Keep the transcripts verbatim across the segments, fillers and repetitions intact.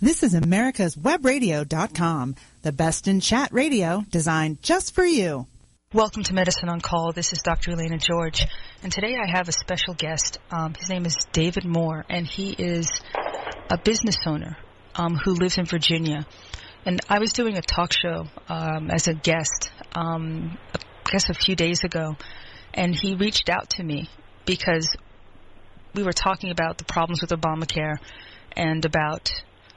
This is America's Web Radio dot com, the best in chat radio designed just for you. Welcome to Medicine on Call. This is Doctor Elena George, and today I have a special guest. Um, his name is David Moore, and he is a business owner um, who lives in Virginia. And I was doing a talk show um, as a guest, um, I guess a few days ago, and he reached out to me because we were talking about the problems with Obamacare and about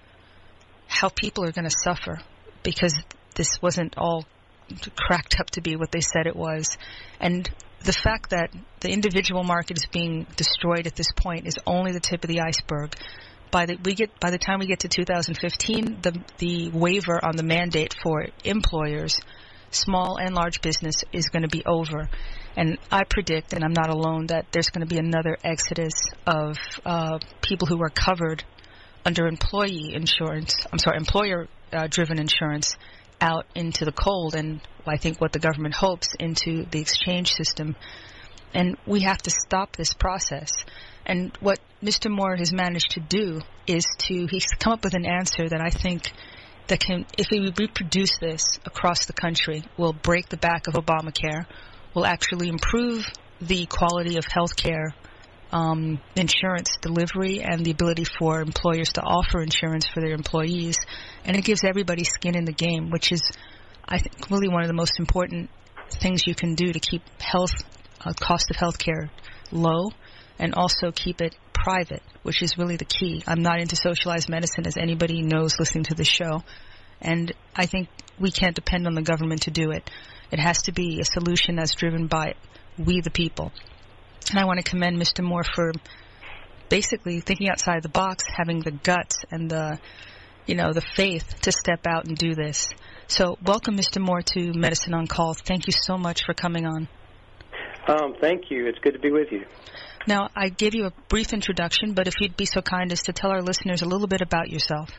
how people are going to suffer because this wasn't all cracked up to be what they said it was. And the fact that the individual market is being destroyed at this point is only the tip of the iceberg. By the we get by the time we get to two thousand fifteen, the the waiver on the mandate for employers, small and large business, is going to be over. And I predict, and I'm not alone, that there's going to be another exodus of uh, people who are covered under employee insurance, I'm sorry, employer-driven uh, insurance, out into the cold, and I think what the government hopes, into the exchange system. And we have to stop this process. And what Mister Moore has managed to do is to, he's come up with an answer that I think that can, if we reproduce this across the country, will break the back of Obamacare, will actually improve the quality of health care, um, insurance delivery, and the ability for employers to offer insurance for their employees. And it gives everybody skin in the game, which is, I think, really one of the most important things you can do to keep health, uh, cost of health care low, and also keep it private, which is really the key. I'm not into socialized medicine, as anybody knows listening to this show, and I think we can't depend on the government to do it. It has to be a solution that's driven by we the people. And I want to commend Mister Moore for basically thinking outside the box, having the guts and the, you know, the faith to step out and do this. So welcome, Mister Moore, to Medicine on Call. Thank you so much for coming on. Um, thank you. It's good to be with you. Now, I gave you a brief introduction, but if you'd be so kind as to tell our listeners a little bit about yourself.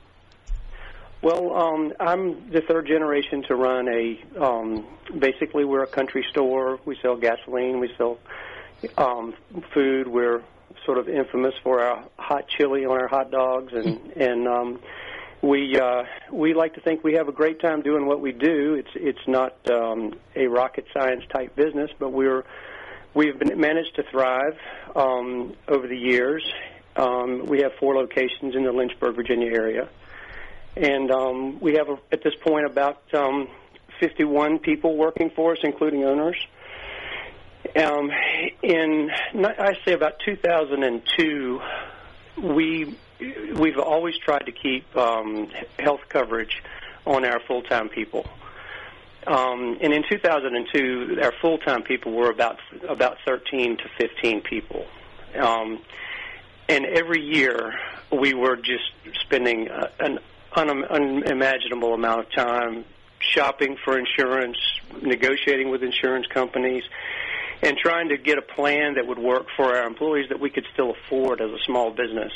Well, um, I'm the third generation to run a, um, basically we're a country store. We sell gasoline. We sell um, food. We're sort of infamous for our hot chili on our hot dogs. And, and um, we uh, we like to think we have a great time doing what we do. It's, it's not um, a rocket science type business, but we're We've been, managed to thrive um, over the years. Um, we have four locations in the Lynchburg, Virginia area. And um, we have, a, at this point, about um, fifty-one people working for us, including owners. Um, in, I say about two thousand two, we, we've always tried to keep um, health coverage on our full-time people. Um, and in two thousand two, our full-time people were about about thirteen to fifteen people. Um, and every year, we were just spending uh, an un- unimaginable amount of time shopping for insurance, negotiating with insurance companies, and trying to get a plan that would work for our employees that we could still afford as a small business.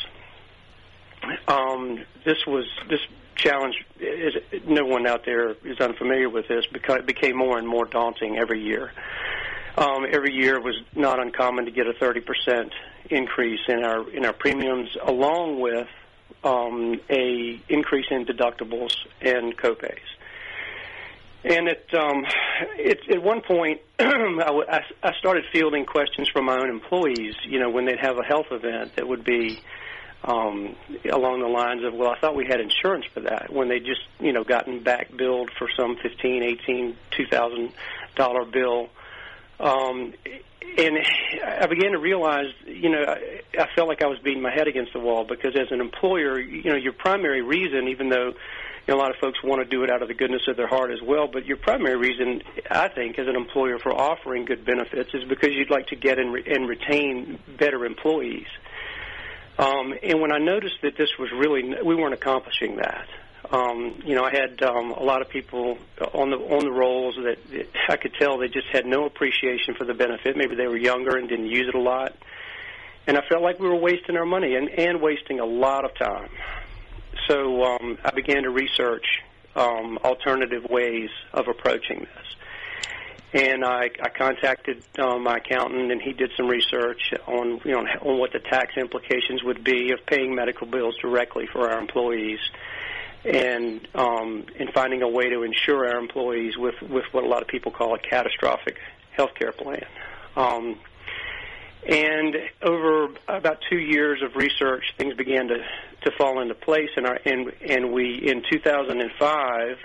Um, this was this. challenge, is, no one out there is unfamiliar with this, because it became more and more daunting every year. Um, every year was not uncommon to get a thirty percent increase in our in our premiums, along with um, a increase in deductibles and copays. And at um, it, at one point, I, I started fielding questions from my own employees. You know, when they'd have a health event that would be Um, along the lines of, well, I thought we had insurance for that, when they just, you know, gotten back billed for some fifteen, eighteen, two thousand dollar bill. Um, and I began to realize, you know, I, I felt like I was beating my head against the wall, because as an employer, you know, your primary reason, even though, you know, a lot of folks want to do it out of the goodness of their heart as well, but your primary reason, I think, as an employer for offering good benefits is because you'd like to get and, re- and retain better employees. Um, and when I noticed that this was really, we weren't accomplishing that. Um, you know, I had um, a lot of people on the on the rolls that, that I could tell they just had no appreciation for the benefit. Maybe they were younger and didn't use it a lot. And I felt like we were wasting our money and, and wasting a lot of time. So um, I began to research um, alternative ways of approaching this. And I, I contacted um, my accountant, and he did some research on, you know, on what the tax implications would be of paying medical bills directly for our employees. and um, and finding a way to insure our employees with, with what a lot of people call a catastrophic health care plan. Um, and over about two years of research, things began to, to fall into place, and, our, and, and we, in two thousand five,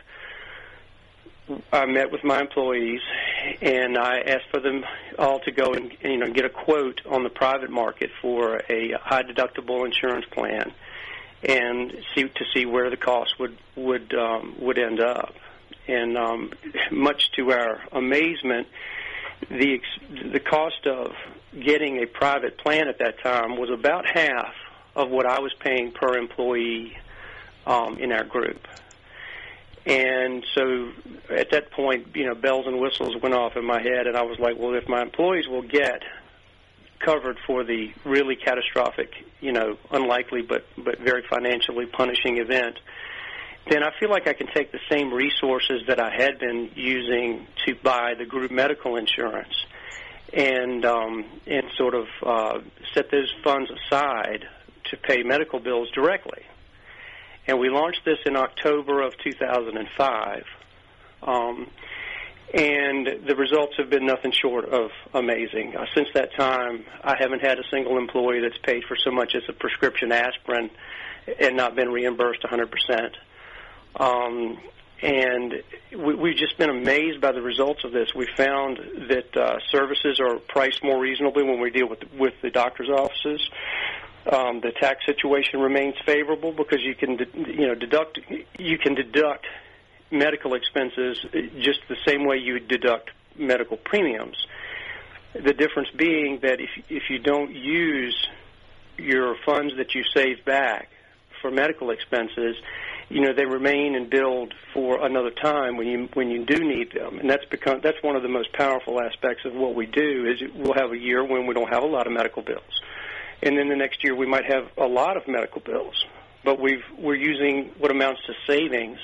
I met with my employees, and I asked for them all to go and, you know, get a quote on the private market for a high-deductible insurance plan, and see to see where the cost would would um, would end up. And um, much to our amazement, the the cost of getting a private plan at that time was about half of what I was paying per employee um, in our group. And so at that point, you know, bells and whistles went off in my head, and I was like, well, if my employees will get covered for the really catastrophic, you know, unlikely but, but very financially punishing event, then I feel like I can take the same resources that I had been using to buy the group medical insurance and um, and sort of uh, set those funds aside to pay medical bills directly. And we launched this in October of two thousand five, um, and the results have been nothing short of amazing. Uh, since that time, I haven't had a single employee that's paid for so much as a prescription aspirin and not been reimbursed one hundred percent. Um, and we, we've just been amazed by the results of this. We found that uh, services are priced more reasonably when we deal with with the doctor's offices. Um, the tax situation remains favorable because you can, you know, deduct you can deduct medical expenses just the same way you deduct medical premiums. The difference being that if if you don't use your funds that you save back for medical expenses, you know, they remain and build for another time when you when you do need them, and that's become that's one of the most powerful aspects of what we do. Is we'll have a year when we don't have a lot of medical bills. And then the next year we might have a lot of medical bills, but we've, we're using what amounts to savings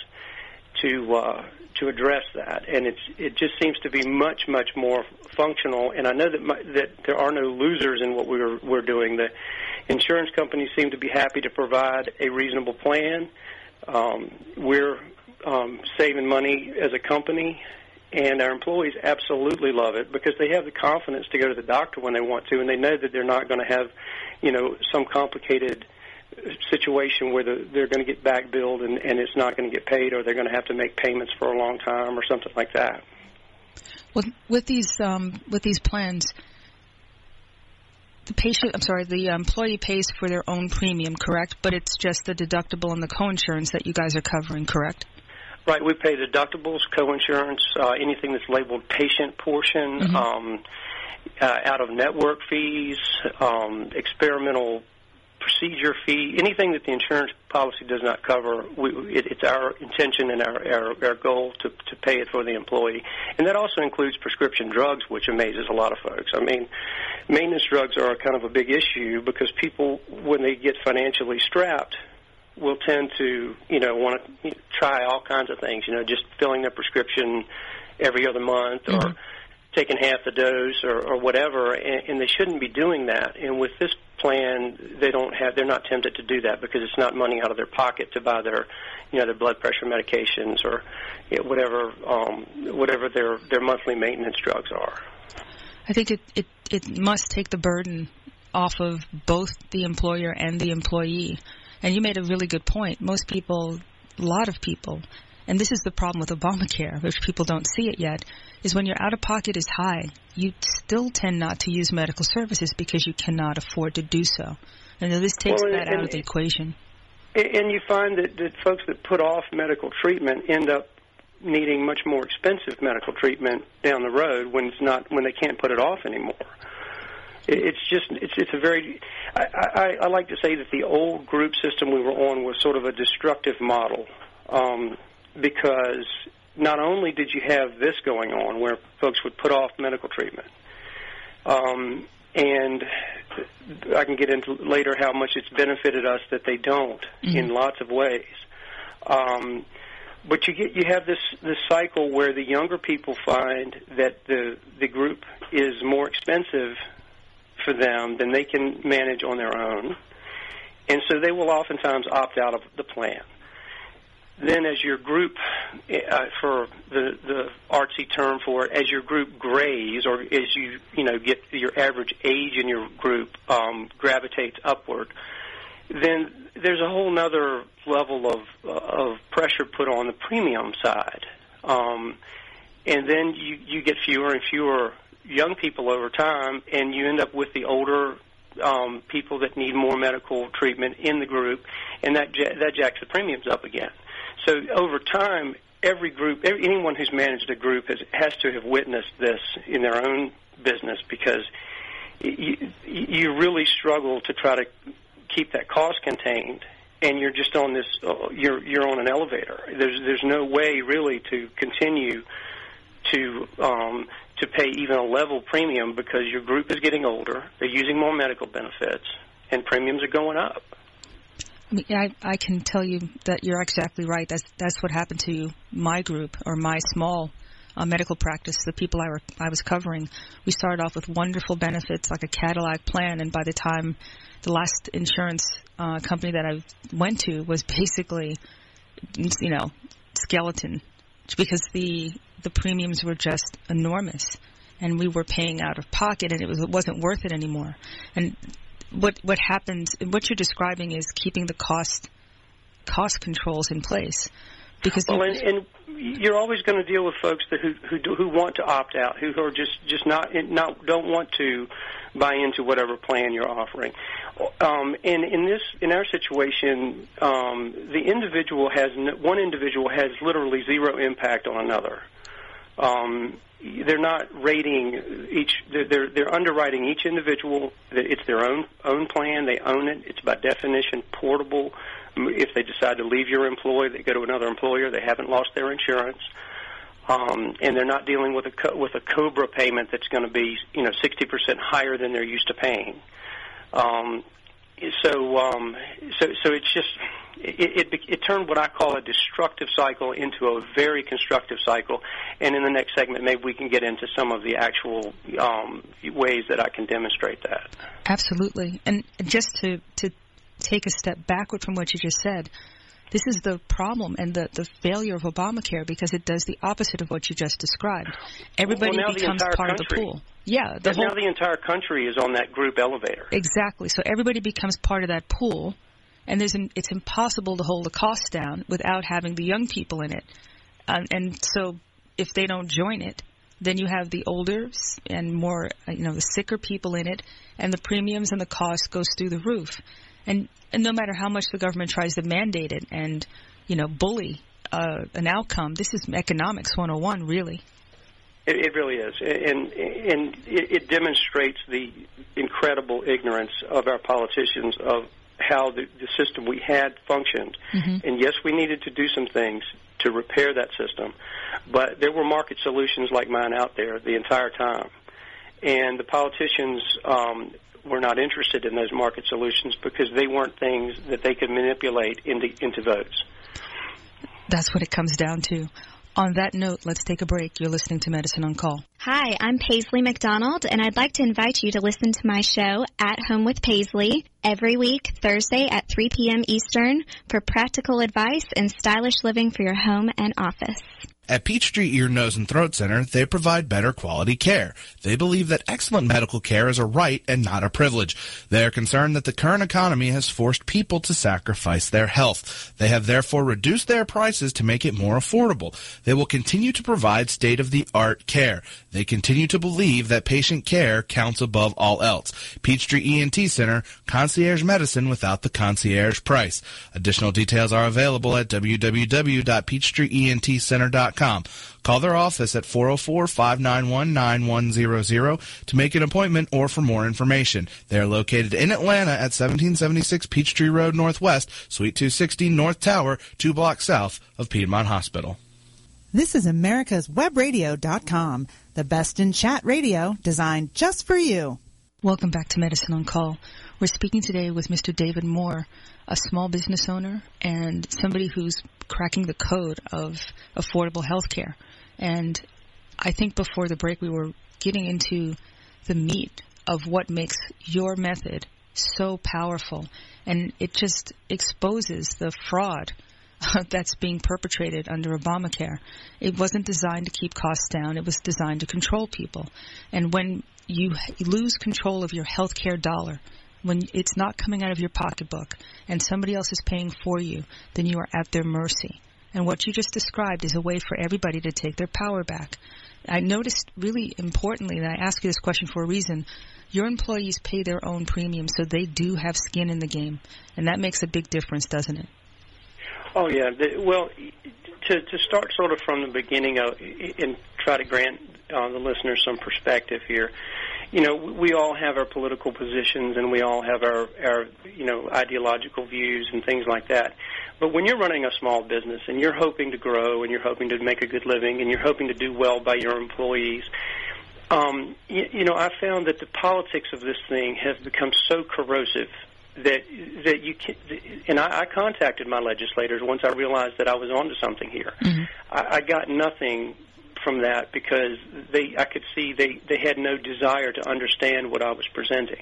to uh, to address that, and it's it just seems to be much much more functional. And I know that my, that there are no losers in what we're we're doing. The insurance companies seem to be happy to provide a reasonable plan. Um, we're um, saving money as a company. And our employees absolutely love it because they have the confidence to go to the doctor when they want to, and they know that they're not going to have, you know, some complicated situation where the, they're going to get back billed and, and it's not going to get paid, or they're going to have to make payments for a long time or something like that. With, with these um, with these plans, the patient, I'm sorry, the employee pays for their own premium, correct? But it's just the deductible and the coinsurance that you guys are covering, correct? Right, we pay deductibles, coinsurance, uh, anything that's labeled patient portion, mm-hmm. um, uh, out-of-network fees, um, experimental procedure fee, anything that the insurance policy does not cover. We, it, it's our intention and our, our, our goal to, to pay it for the employee. And that also includes prescription drugs, which amazes a lot of folks. I mean, maintenance drugs are kind of a big issue because people, when they get financially strapped, will tend to, you know, want to try all kinds of things, you know, just filling their prescription every other month or mm-hmm. taking half the dose or, or whatever, and, and they shouldn't be doing that. And with this plan, they don't have, they're not tempted to do that because it's not money out of their pocket to buy their, you know, their blood pressure medications or you know, whatever, um, whatever their, their monthly maintenance drugs are. I think it, it, it must take the burden off of both the employer and the employee. And you made a really good point. Most people, a lot of people, and this is the problem with Obamacare, which people don't see it yet, is when your out-of-pocket is high, you still tend not to use medical services because you cannot afford to do so. And this takes well, that and, out of the equation. And you find that, that folks that put off medical treatment end up needing much more expensive medical treatment down the road when it's not when they can't put it off anymore. It's just, it's it's a very, I, I, I like to say that the old group system we were on was sort of a destructive model um, because not only did you have this going on where folks would put off medical treatment, um, and I can get into later how much it's benefited us that they don't mm-hmm. in lots of ways. Um, but you get you have this, this cycle where the younger people find that the the group is more expensive for them than they can manage on their own, and so they will oftentimes opt out of the plan. then as your group, uh, for the, the artsy term for it, as your group grays, or as you, you know, get your average age in your group um, gravitates upward, then there's a whole other level of, of pressure put on the premium side. Um, and then you, you get fewer and fewer young people over time, and you end up with the older um, people that need more medical treatment in the group, and that, that jacks the premiums up again. So over time, every group, every, anyone who's managed a group has, has to have witnessed this in their own business, because you, you really struggle to try to keep that cost contained, and you're just on this, uh, you're you're on an elevator. There's there's no way really to continue to um, to pay even a level premium, because your group is getting older, they're using more medical benefits, and premiums are going up. I mean, I, I can tell you that you're exactly right. That's that's what happened to my group, or my small uh, medical practice. The people I were I was covering, we started off with wonderful benefits, like a Cadillac plan, and by the time the last insurance uh, company that I went to was basically, you know, skeleton, because the the premiums were just enormous, and we were paying out of pocket, and it was it wasn't worth it anymore. And What what happens? What you're describing is keeping the cost cost controls in place, because well, and, and you're always going to deal with folks that who who, do, who want to opt out, who are just just not not don't want to buy into whatever plan you're offering. Um, and in this in our situation, um, the individual has one individual has literally zero impact on another. Um, They're not rating each. They're they're underwriting each individual. It's their own own plan. They own it. It's by definition portable. If they decide to leave your employer, they go to another employer. They haven't lost their insurance, um, and they're not dealing with a with a COBRA payment that's going to be you know sixty percent higher than they're used to paying. Um, so um, so so it's just. It, it, it turned what I call a destructive cycle into a very constructive cycle, and in the next segment maybe we can get into some of the actual um, ways that I can demonstrate that. Absolutely. And just to, to take a step backward from what you just said, this is the problem and the, the failure of Obamacare, because it does the opposite of what you just described. Everybody well, becomes part country. of the pool. Yeah. The whole, now the entire country is on that group elevator. Exactly. So everybody becomes part of that pool. And there's an, it's impossible to hold the costs down without having the young people in it. Um, and so if they don't join it, then you have the older and more, you know, the sicker people in it, and the premiums and the cost goes through the roof. And, and no matter how much the government tries to mandate it and, you know, bully uh, an outcome, this is economics one oh one, really. It, it really is. And, and it, it demonstrates the incredible ignorance of our politicians of how the, the system we had functioned. Mm-hmm. And yes, we needed to do some things to repair that system, but there were market solutions like mine out there the entire time. And the politicians um, were not interested in those market solutions because they weren't things that they could manipulate into, into votes. That's what it comes down to. On that note, let's take a break. You're listening to Medicine on Call. Hi, I'm Paisley McDonald, and I'd like to invite you to listen to my show, At Home with Paisley, every week, Thursday at three p.m. Eastern, for practical advice and stylish living for your home and office. At Peachtree Ear, Nose, and Throat Center, they provide better quality care. They believe that excellent medical care is a right and not a privilege. They are concerned that the current economy has forced people to sacrifice their health. They have therefore reduced their prices to make it more affordable. They will continue to provide state-of-the-art care. They continue to believe that patient care counts above all else. Peachtree E N T Center, concierge medicine without the concierge price. Additional details are available at w w w dot peachtree e n t center dot com. Call their office at four oh four, five nine one, nine one zero zero to make an appointment or for more information. They are located in Atlanta at seventeen seventy-six Peachtree Road Northwest, Suite two sixty North Tower, two blocks south of Piedmont Hospital. This is America's Web Radio dot com, the best in chat radio designed just for you. Welcome back to Medicine on Call. We're speaking today with Mister David Moore, a small business owner and somebody who's cracking the code of affordable health care. And I think before the break we were getting into the meat of what makes your method so powerful. And it just exposes the fraud that's being perpetrated under Obamacare. It wasn't designed to keep costs down. It was designed to control people. And when you lose control of your health care dollar, when it's not coming out of your pocketbook and somebody else is paying for you, then you are at their mercy. And what you just described is a way for everybody to take their power back. I noticed really importantly, and I ask you this question for a reason, your employees pay their own premium, so they do have skin in the game. And that makes a big difference, doesn't it? Oh, yeah. The, well, to, to start sort of from the beginning of, and try to grant uh, the listeners some perspective here, you know, we all have our political positions and we all have our, our, you know, ideological views and things like that. But when you're running a small business and you're hoping to grow and you're hoping to make a good living and you're hoping to do well by your employees, um, you, you know, I found that the politics of this thing have become so corrosive that that you can, and I, I contacted my legislators once I realized that I was onto something here. Mm-hmm. I, I got nothing from that because they I could see they, they had no desire to understand what I was presenting.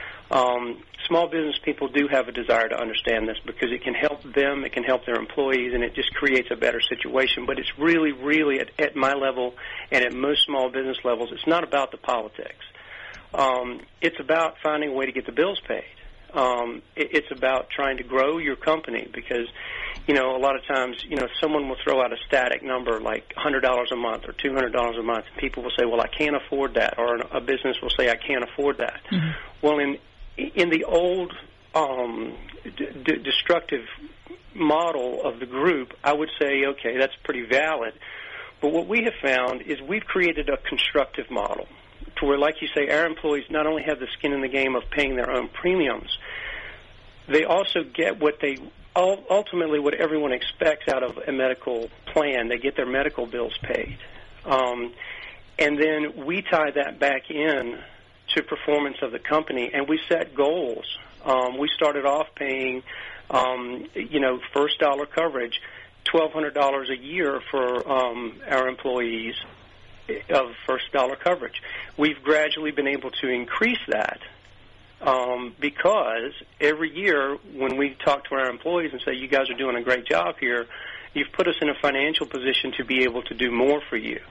Um, small business people do have a desire to understand this because it can help them, it can help their employees, and it just creates a better situation. But it's really, really, at, at my level and at most small business levels, it's not about the politics. Um, it's about finding a way to get the bills paid. Um, it, it's about trying to grow your company because, you know, a lot of times, you know, someone will throw out a static number like one hundred dollars a month or two hundred dollars a month, and people will say, well, I can't afford that, or a business will say, I can't afford that. Mm-hmm. Well, in in the old um, d- destructive model of the group, I would say, okay, that's pretty valid. But what we have found is we've created a constructive model to where, like you say, our employees not only have the skin in the game of paying their own premiums, they also get what they ultimately what everyone expects out of a medical plan. They get their medical bills paid. Um, and then we tie that back in to performance of the company, and we set goals. Um, we started off paying, um, you know, first dollar coverage, twelve hundred dollars a year for um, our employees of first dollar coverage. We've gradually been able to increase that um, because every year when we talk to our employees and say, you guys are doing a great job here, you've put us in a financial position to be able to do more for you.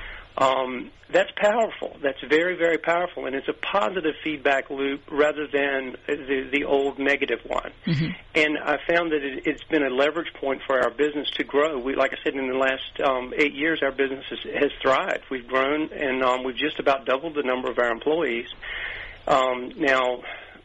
Um, that's powerful. That's very, very powerful, and it's a positive feedback loop rather than the, the old negative one. Mm-hmm. And I found that it, it's been a leverage point for our business to grow. We, like I said, in the last um, eight years, our business has, has thrived. We've grown, and um, we've just about doubled the number of our employees. Um, now,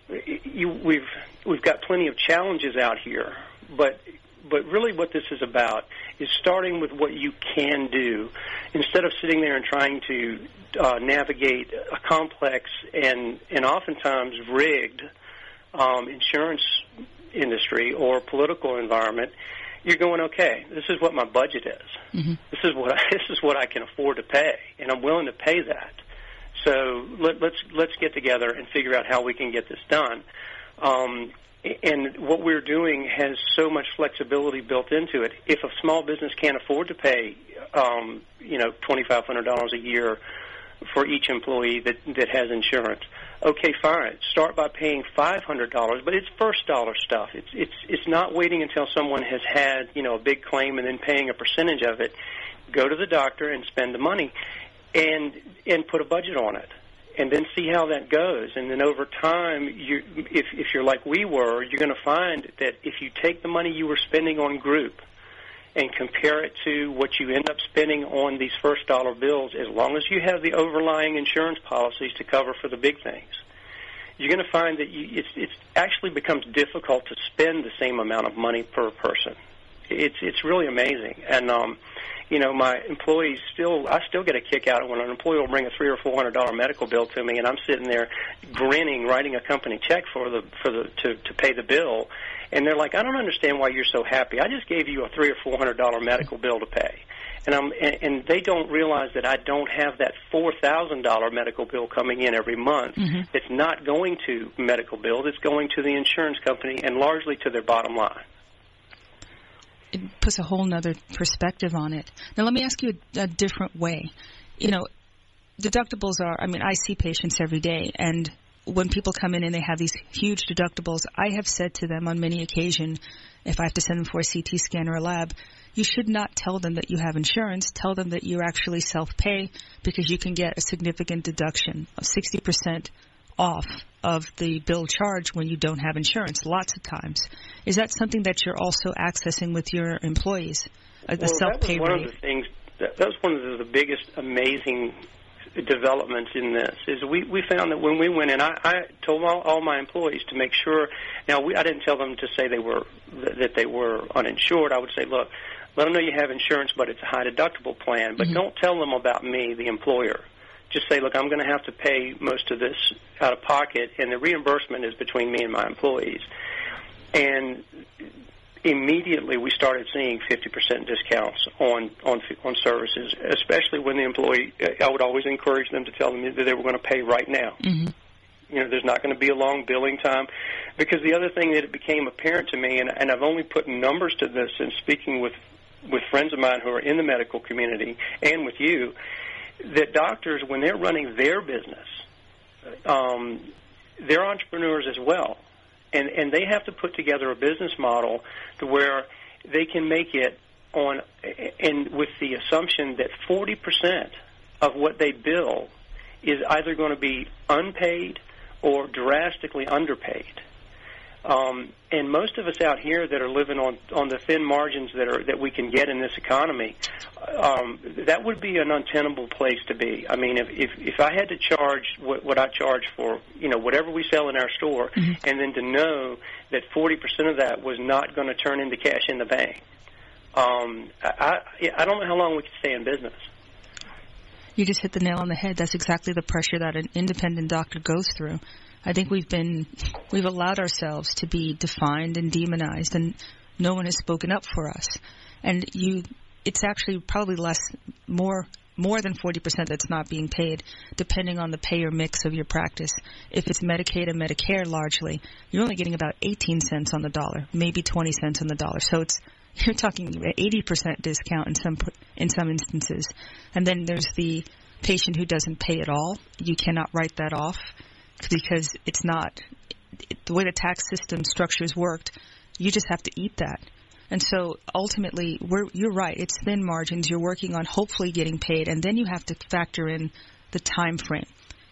you, we've we've got plenty of challenges out here, but. But really what this is about is starting with what you can do instead of sitting there and trying to uh, navigate a complex and, and oftentimes rigged um, insurance industry or political environment. You're going, okay, this is what my budget is. Mm-hmm. This is what I, this is what I can afford to pay, and I'm willing to pay that. So let, let's let's get together and figure out how we can get this done. Um, And what we're doing has so much flexibility built into it. If a small business can't afford to pay, um, you know, twenty-five hundred dollars a year for each employee that, that has insurance, okay, fine. Start by paying five hundred dollars, but it's first dollar stuff. It's it's it's not waiting until someone has had, you know, a big claim and then paying a percentage of it. Go to the doctor and spend the money, and and put a budget on it. And then see how that goes. And then over time, you, if, if you're like we were, you're going to find that if you take the money you were spending on group and compare it to what you end up spending on these first dollar bills, as long as you have the overlying insurance policies to cover for the big things, you're going to find that you, it's, it's actually becomes difficult to spend the same amount of money per person. It's it's really amazing. And um, you know, my employees still, I still get a kick out of when an employee will bring a three or four hundred dollar medical bill to me, and I'm sitting there grinning, writing a company check for the for the to to pay the bill, and they're like, I don't understand why you're so happy. I just gave you a three or four hundred dollar medical bill to pay, and I'm and, and they don't realize that I don't have that four thousand dollar medical bill coming in every month. Mm-hmm. It's not going to medical bills; it's going to the insurance company and largely to their bottom line. It puts a whole nother perspective on it. Now, let me ask you a, a different way. You know, deductibles are, I mean, I see patients every day, and when people come in and they have these huge deductibles, I have said to them on many occasions, if I have to send them for a C T scan or a lab, you should not tell them that you have insurance. Tell them that you actually self-pay, because you can get a significant deduction of sixty percent off of the bill charge when you don't have insurance, lots of times. Is that something that you're also accessing with your employees, uh, the well, self-pay that was one rate? Of the things, that, that was one of the, the biggest amazing developments in this, is we, we found that when we went in, I, I told all, all my employees to make sure, now we, I didn't tell them to say they were, that they were uninsured. I would say, look, let them know you have insurance, but it's a high deductible plan, but mm-hmm. don't tell them about me, the employer. Just say, look, I'm going to have to pay most of this out of pocket, and the reimbursement is between me and my employees. And immediately we started seeing fifty percent discounts on, on on services, especially when the employee, I would always encourage them to tell them that they were going to pay right now. Mm-hmm. You know, there's not going to be a long billing time. Because the other thing that it became apparent to me, and, and I've only put numbers to this in speaking with, with friends of mine who are in the medical community and with you, that doctors, when they're running their business, um, they're entrepreneurs as well. And and they have to put together a business model to where they can make it on, and with the assumption that forty percent of what they bill is either going to be unpaid or drastically underpaid. Um, and most of us out here that are living on, on the thin margins that are that we can get in this economy, um, that would be an untenable place to be. I mean, if if, if I had to charge what, what I charge for, you know, whatever we sell in our store, mm-hmm. and then to know that forty percent of that was not going to turn into cash in the bank, um, I, I don't know how long we could stay in business. You just hit the nail on the head. That's exactly the pressure that an independent doctor goes through. I think we've been, we've allowed ourselves to be defined and demonized, and no one has spoken up for us. And you, it's actually probably less, more, more than forty percent that's not being paid, depending on the payer mix of your practice. If it's Medicaid and Medicare largely, you're only getting about eighteen cents on the dollar, maybe twenty cents on the dollar. So it's, you're talking eighty percent discount in some, in some instances. And then there's the patient who doesn't pay at all. You cannot write that off, because it's not, it, the way the tax system structures worked, you just have to eat that. And so ultimately, we're, you're right, it's thin margins. You're working on hopefully getting paid, and then you have to factor in the time frame.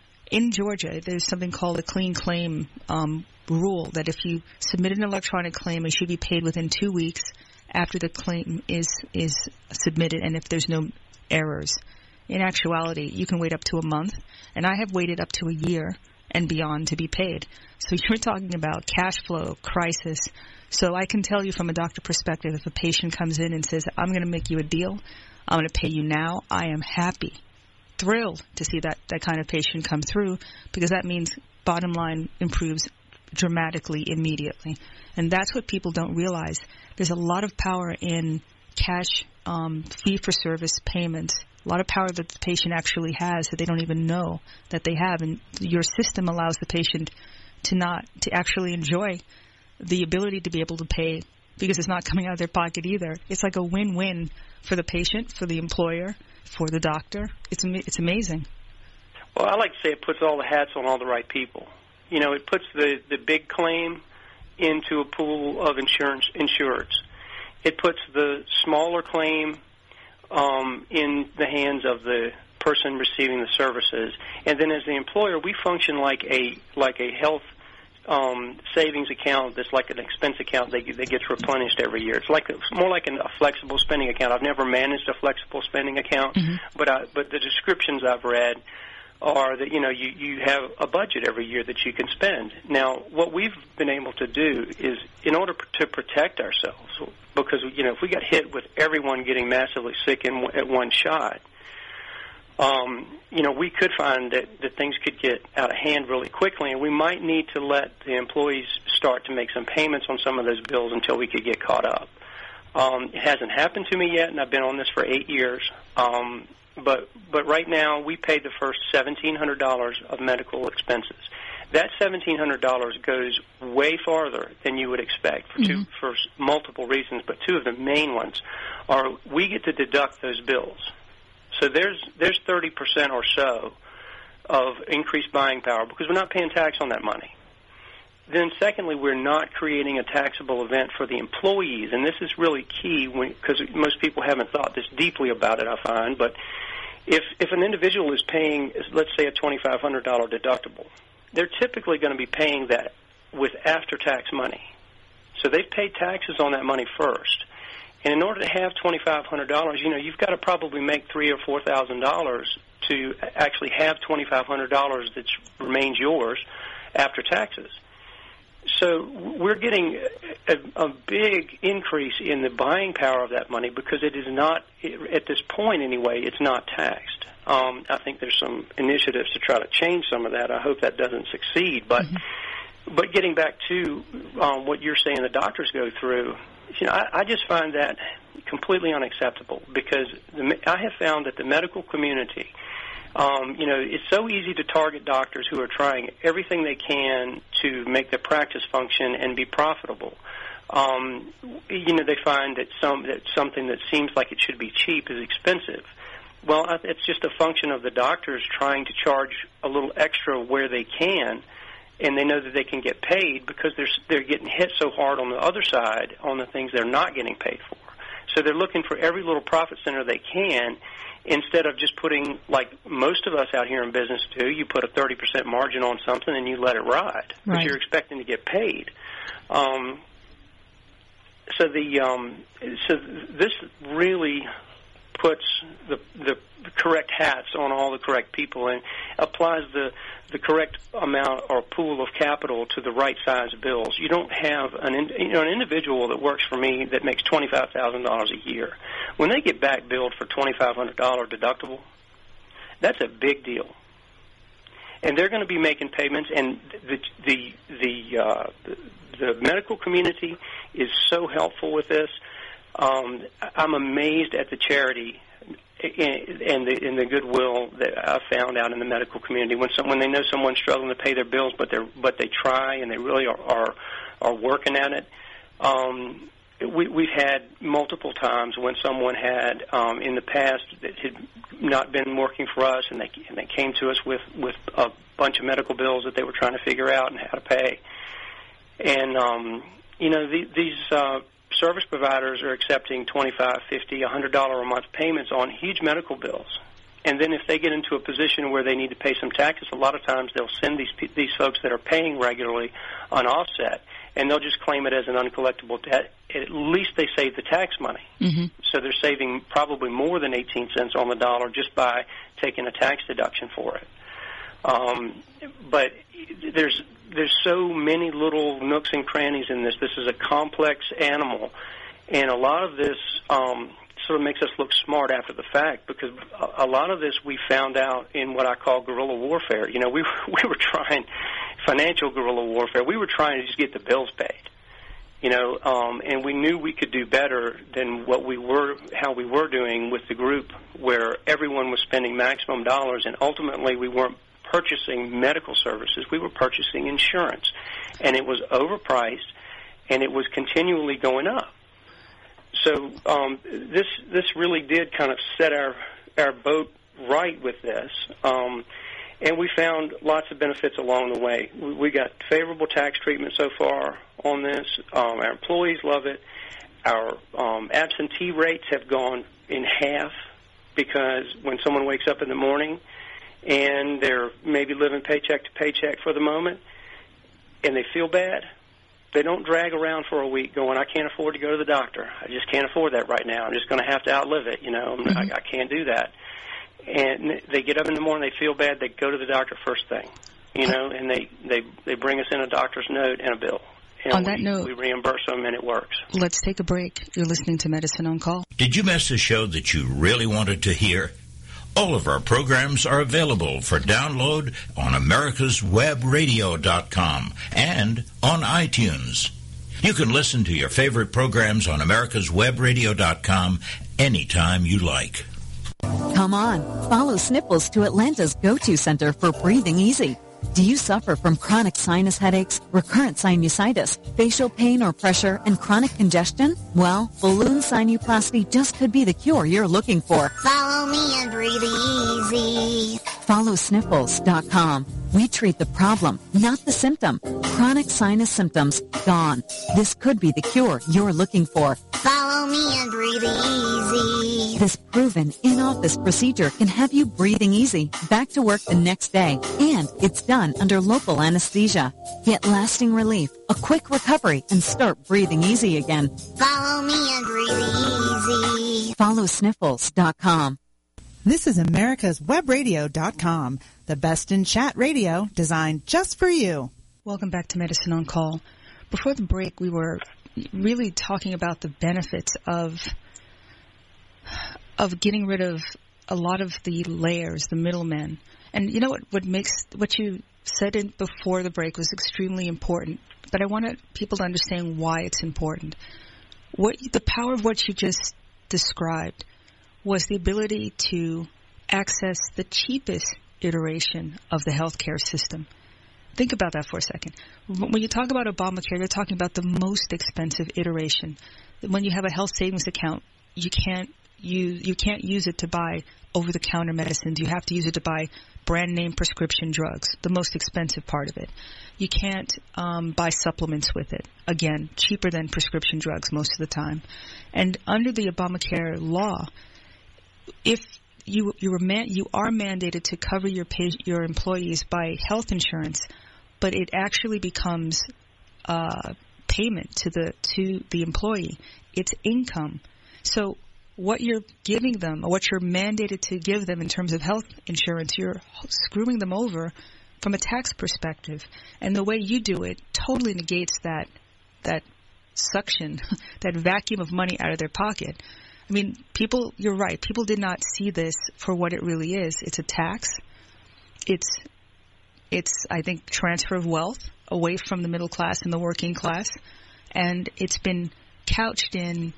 In Georgia, there's something called a clean claim um, rule, that if you submit an electronic claim, it should be paid within two weeks after the claim is is submitted, and if there's no errors. In actuality, you can wait up to a month, and I have waited up to a year and beyond to be paid. So you're talking about cash flow, crisis. So I can tell you from a doctor perspective, if a patient comes in and says, I'm going to make you a deal, I'm going to pay you now, I am happy, thrilled to see that, that kind of patient come through, because that means bottom line improves dramatically immediately. And that's what people don't realize. There's a lot of power in cash um, fee-for-service payments, a lot of power that the patient actually has that they don't even know that they have. And your system allows the patient to not, to actually enjoy the ability to be able to pay, because it's not coming out of their pocket either. It's like a win-win for the patient, for the employer, for the doctor. It's it's amazing. Well, I like to say it puts all the hats on all the right people. You know, it puts the, the big claim into a pool of insurance insureds. It puts the smaller claim um, in the hands of the person receiving the services. And then as the employer, we function like a like a health um, savings account that's like an expense account that, that gets replenished every year. It's like a, it's more like an, a flexible spending account. I've never managed a flexible spending account, mm-hmm. but I, but the descriptions I've read are that, you know, you, you have a budget every year that you can spend. Now, what we've been able to do is, in order to protect ourselves, because, you know, if we got hit with everyone getting massively sick in, at one shot, um, you know, we could find that, that things could get out of hand really quickly, and we might need to let the employees start to make some payments on some of those bills until we could get caught up. Um, it hasn't happened to me yet, and I've been on this for eight years. Um, But but right now, we paid the first seventeen hundred dollars of medical expenses. That seventeen hundred dollars goes way farther than you would expect for, mm-hmm. two, for multiple reasons, but two of the main ones are we get to deduct those bills. So there's there's thirty percent or so of increased buying power because we're not paying tax on that money. Then secondly, we're not creating a taxable event for the employees, and this is really key because most people haven't thought this deeply about it, I find. But if if an individual is paying, let's say, a twenty-five hundred dollars deductible, they're typically going to be paying that with after-tax money. So they've paid taxes on that money first. And in order to have twenty-five hundred dollars, you know, you've got to probably make three or four thousand dollars to actually have twenty-five hundred dollars that remains yours after taxes. So we're getting a, a big increase in the buying power of that money because it is not, at this point anyway, it's not taxed. Um, I think there's some initiatives to try to change some of that. I hope that doesn't succeed. But mm-hmm. but getting back to um, what you're saying the doctors go through, you know, I, I just find that completely unacceptable because the, I have found that the medical community, Um, you know, it's so easy to target doctors who are trying everything they can to make their practice function and be profitable. Um, you know, they find that some that something that seems like it should be cheap is expensive. Well, it's just a function of the doctors trying to charge a little extra where they can, and they know that they can get paid because they're they're getting hit so hard on the other side on the things they're not getting paid for. So they're looking for every little profit center they can, instead of just putting, like most of us out here in business do, you put a thirty percent margin on something and you let it ride, right, but you're expecting to get paid. Um, so the um, so this really puts the the correct hats on all the correct people and applies the the correct amount or pool of capital to the right size bills. You don't have an you know an individual that works for me that makes twenty-five thousand dollars a year. When they get back billed for twenty-five hundred dollars deductible, that's a big deal. And they're going to be making payments, and the the the, uh, the, the medical community is so helpful with this. Um, I'm amazed at the charity and the, and the goodwill that I found out in the medical community when some, when they know someone's struggling to pay their bills, but they but they try and they really are are, are working at it. Um, we, we've had multiple times when someone had um, in the past that had not been working for us, and they and they came to us with with a bunch of medical bills that they were trying to figure out and how to pay. And um, you know the, these. Uh, Service providers are accepting twenty-five, fifty, one hundred dollars a month payments on huge medical bills. And then if they get into a position where they need to pay some taxes, a lot of times they'll send these these folks that are paying regularly an offset, and they'll just claim it as an uncollectible debt. At least they save the tax money. Mm-hmm. So they're saving probably more than eighteen cents on the dollar just by taking a tax deduction for it. Um, but there's there's so many little nooks and crannies in this. This is a complex animal, and a lot of this um, sort of makes us look smart after the fact because a, a lot of this we found out in what I call guerrilla warfare. You know, we we were trying financial guerrilla warfare. We were trying to just get the bills paid. You know, um, and we knew we could do better than what we were, how we were doing with the group, where everyone was spending maximum dollars, and ultimately we weren't purchasing medical services. We were purchasing insurance, and it was overpriced, and it was continually going up. So um, this this really did kind of set our our boat right with this, um, and we found lots of benefits along the way. We, we got favorable tax treatment so far on this. Um, our employees love it. Our um, absentee rates have gone in half because when someone wakes up in the morning and they're maybe living paycheck to paycheck for the moment, and they feel bad, they don't drag around for a week going, I can't afford to go to the doctor. I just can't afford that right now. I'm just going to have to outlive it. You know, mm-hmm. I, I can't do that. And they get up in the morning, they feel bad, they go to the doctor first thing, you know, and they, they, they bring us in a doctor's note and a bill. And on we, that note, we reimburse them, and it works. Let's take a break. You're listening to Medicine on Call. Did you miss a show that you really wanted to hear? All of our programs are available for download on americas web radio dot com and on iTunes. You can listen to your favorite programs on americas web radio dot com anytime you like. Come on, follow Sniffles to Atlanta's go-to center for breathing easy. Do you suffer from chronic sinus headaches, recurrent sinusitis, facial pain or pressure, and chronic congestion? Well, balloon sinuplasty just could be the cure you're looking for. Follow me and breathe easy. Follow sniffles dot com. We treat the problem, not the symptom. Chronic sinus symptoms, gone. This could be the cure you're looking for. Follow me and breathe easy. This proven in-office procedure can have you breathing easy, back to work the next day, and it's done under local anesthesia. Get lasting relief, a quick recovery, and start breathing easy again. Follow me and breathe easy. Follow sniffles dot com. This is America's Web Radio dot com, the best in chat radio designed just for you. Welcome back to Medicine on Call. Before the break, we were really talking about the benefits of of getting rid of a lot of the layers, the middlemen. And you know what? What makes what you said in before the break was extremely important. But I wanted people to understand why it's important. What the power of what you just described was the ability to access the cheapest iteration of the healthcare system. Think about that for a second. When you talk about Obamacare, you're talking about the most expensive iteration. When you have a health savings account, you can't use you can't use it to buy over-the-counter medicines. You have to use it to buy brand-name prescription drugs, the most expensive part of it. You can't um, buy supplements with it. Again, cheaper than prescription drugs most of the time. And under the Obamacare law, if you you were man, you are mandated to cover your pay, your employees by health insurance, but it actually becomes uh, payment to the to the employee. It's income. So what you're giving them, or what you're mandated to give them in terms of health insurance, you're screwing them over from a tax perspective. And the way you do it totally negates that that suction, that vacuum of money out of their pocket. I mean, people, you're right, people did not see this for what it really is. It's a tax. It's, it's I think, transfer of wealth away from the middle class and the working class. And it's been couched in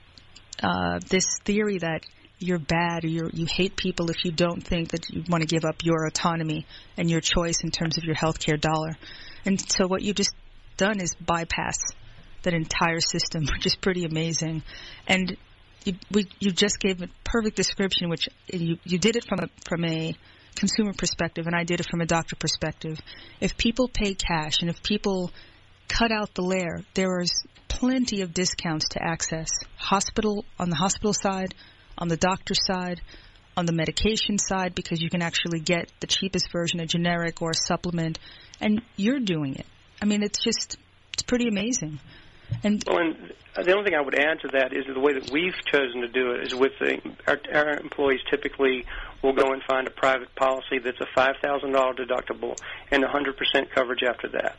uh, this theory that you're bad or you're, you hate people if you don't think that you want to give up your autonomy and your choice in terms of your healthcare dollar. And so what you've just done is bypass that entire system, which is pretty amazing. And You, we, you just gave a perfect description, which you, you did it from a from a consumer perspective, and I did it from a doctor perspective. If people pay cash and if people cut out the layer, there is plenty of discounts to access. Hospital on the hospital side, on the doctor side, on the medication side, because you can actually get the cheapest version, a generic or a supplement, and you're doing it. I mean, it's just it's pretty amazing. And, well, and the only thing I would add to that is that the way that we've chosen to do it is with the, our, our employees typically will go and find a private policy that's a five thousand dollars deductible and one hundred percent coverage after that.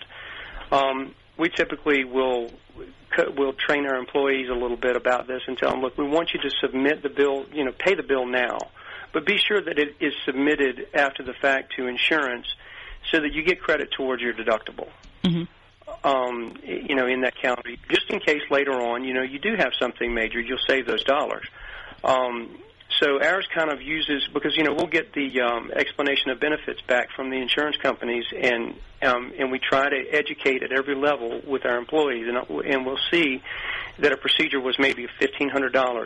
Um, we typically will will train our employees a little bit about this and tell them, look, we want you to submit the bill, you know, pay the bill now, but be sure that it is submitted after the fact to insurance so that you get credit towards your deductible. Mm-hmm. Um, you know, in that calendar, just in case later on, you know, you do have something major, you'll save those dollars. Um, so ours kind of uses, because, you know, we'll get the um, explanation of benefits back from the insurance companies, and um, and we try to educate at every level with our employees, and, and we'll see that a procedure was maybe fifteen hundred dollars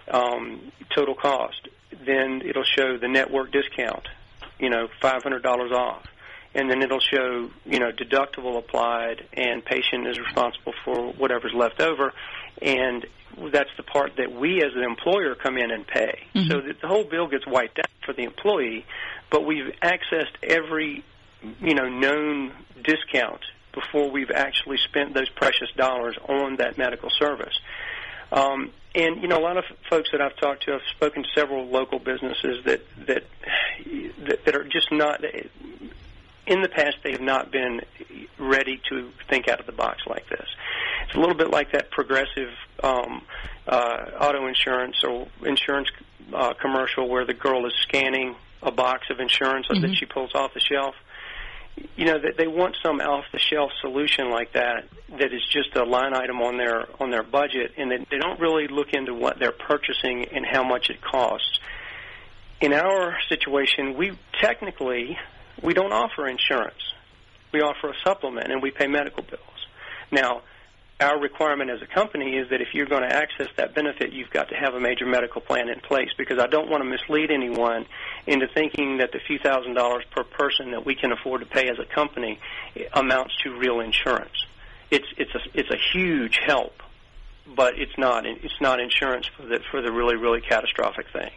um, total cost. Then it'll show the network discount, you know, five hundred dollars off. And then it'll show, you know, deductible applied, and patient is responsible for whatever's left over. And that's the part that we as an employer come in and pay. Mm-hmm. So that the whole bill gets wiped out for the employee, but we've accessed every, you know, known discount before we've actually spent those precious dollars on that medical service. Um, and, you know, a lot of folks that I've talked to, I've spoken to several local businesses that, that, that, that are just not... In the past, they have not been ready to think out of the box like this. It's a little bit like that Progressive um, uh, auto insurance or insurance uh, commercial where the girl is scanning a box of insurance mm-hmm. that she pulls off the shelf. You know, that they want some off-the-shelf solution like that that is just a line item on their on their budget, and that they don't really look into what they're purchasing and how much it costs. In our situation, we technically... we don't offer insurance. We offer a supplement, and we pay medical bills. Now, our requirement as a company is that if you're going to access that benefit, you've got to have a major medical plan in place, because I don't want to mislead anyone into thinking that the few thousand dollars per person that we can afford to pay as a company amounts to real insurance. It's it's a it's a huge help, but it's not it's not insurance for the for the really really catastrophic things.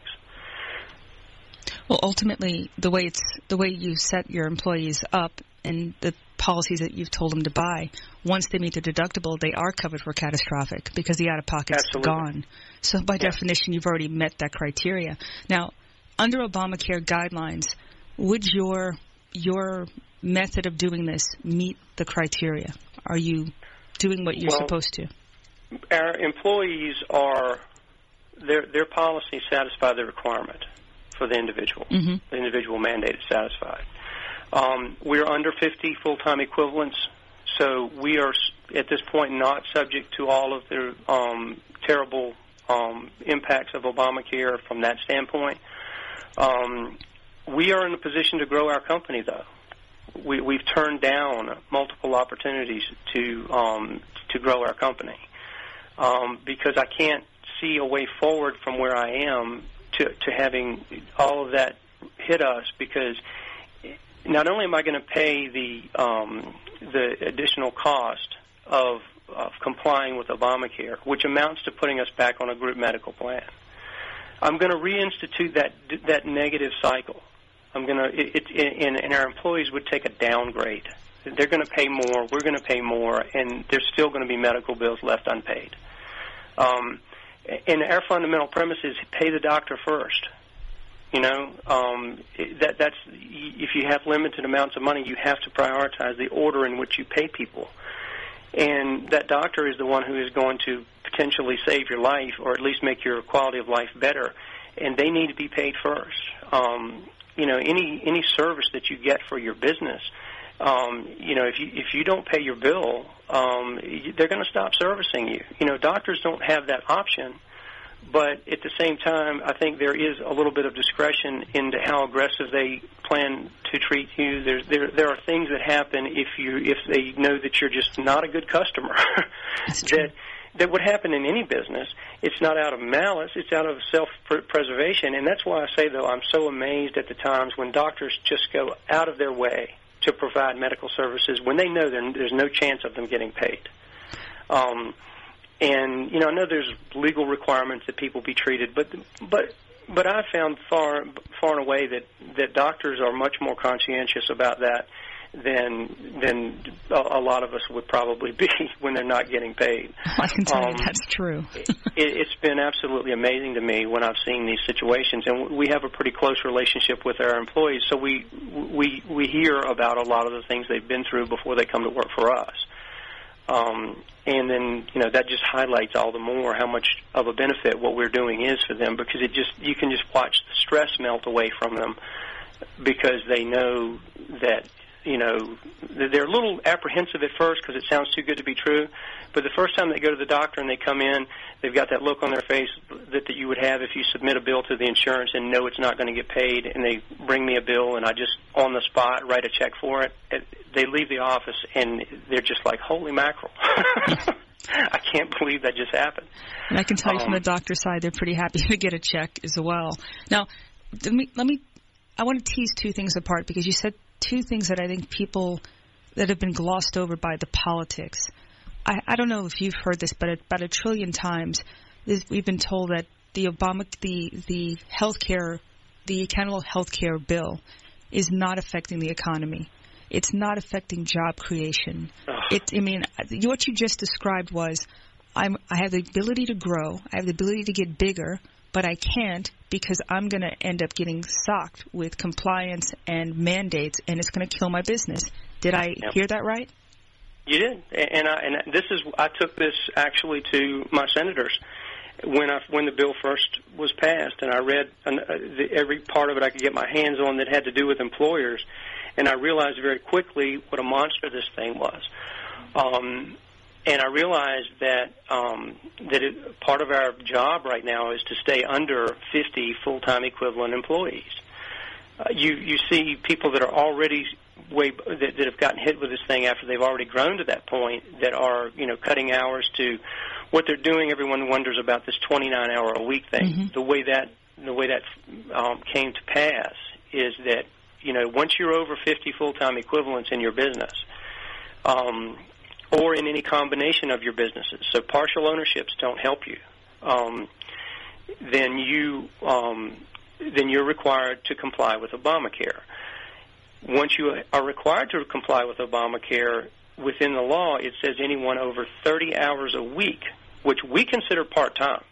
Well, ultimately, the way it's the way you set your employees up and the policies that you've told them to buy, once they meet the deductible, they are covered for catastrophic because the out-of-pocket's gone. So by yeah. definition, you've already met that criteria. Now, under Obamacare guidelines, would your your method of doing this meet the criteria? Are you doing what you're well, supposed to? Our employees are, their their policies satisfy the requirement for the individual. Mm-hmm. The individual mandate is satisfied. Um, we're under fifty full-time equivalents, so we are at this point not subject to all of the um, terrible um, impacts of Obamacare from that standpoint. Um, we are in a position to grow our company, though. We, we've turned down multiple opportunities to um, to grow our company um, because I can't see a way forward from where I am to, to having all of that hit us, because not only am I going to pay the um, the additional cost of, of complying with Obamacare, which amounts to putting us back on a group medical plan, I'm going to reinstitute that that negative cycle. I'm going to, it, it, and, and our employees would take a downgrade. They're going to pay more, we're going to pay more, and there's still going to be medical bills left unpaid. Um, and our fundamental premise is pay the doctor first. You know, um, that that's if you have limited amounts of money, you have to prioritize the order in which you pay people. And that doctor is the one who is going to potentially save your life, or at least make your quality of life better, and they need to be paid first. Um, you know, any any service that you get for your business, um, you know, if you if you don't pay your bill, um, they're going to stop servicing you. You know, doctors don't have that option. But at the same time, I think there is a little bit of discretion into how aggressive they plan to treat you. There's, there there are things that happen if you if they know that you're just not a good customer. that that would happen in any business. It's not out of malice. It's out of self-preservation. And that's why I say, though, I'm so amazed at the times when doctors just go out of their way to provide medical services when they know there's no chance of them getting paid. Um And, you know, I know there's legal requirements that people be treated, but but but I found far far and away that, that doctors are much more conscientious about that than than a, a lot of us would probably be when they're not getting paid. I can tell um, you that's true. it, it's been absolutely amazing to me when I've seen these situations, and we have a pretty close relationship with our employees, so we we we hear about a lot of the things they've been through before they come to work for us. Um, and then, you know, that just highlights all the more how much of a benefit what we're doing is for them, because it just, you can just watch the stress melt away from them, because they know that, you know, they're a little apprehensive at first because it sounds too good to be true, but the first time they go to the doctor and they come in, they've got that look on their face that, that you would have if you submit a bill to the insurance and know it's not going to get paid, and they bring me a bill and I just, on the spot, write a check for it. They leave the office and they're just like, holy mackerel. I can't believe that just happened. And I can tell you um, from the doctor's side, they're pretty happy to get a check as well. Now, let me, let me, I want to tease two things apart, because you said two things that I think people that have been glossed over by the politics. I, I don't know if you've heard this, but about a trillion times this, we've been told that the Obama, the the healthcare, the accountable healthcare bill is not affecting the economy. It's not affecting job creation. It, I mean, what you just described was, I'm, I have the ability to grow, I have the ability to get bigger, but I can't because I'm going to end up getting socked with compliance and mandates, and it's going to kill my business. Did I yep. hear that right? You did, and I, and this is I took this actually to my senators when I when the bill first was passed, and I read an, uh, the, every part of it I could get my hands on that had to do with employers, and I realized very quickly what a monster this thing was. Um, And I realized that um, that it, part of our job right now is to stay under fifty full-time equivalent employees. uh, you you see people that are already way that, that have gotten hit with this thing after they've already grown to that point, that are, you know, cutting hours to what they're doing. Everyone wonders about this twenty-nine hour a week thing. Mm-hmm. The way that the way that um, came to pass is that, you know, once you're over fifty full-time equivalents in your business, um, or in any combination of your businesses, so partial ownerships don't help you, um, then you um, then you're required to comply with Obamacare. Once you are required to comply with Obamacare, within the law it says anyone over thirty hours a week, which we consider part-time.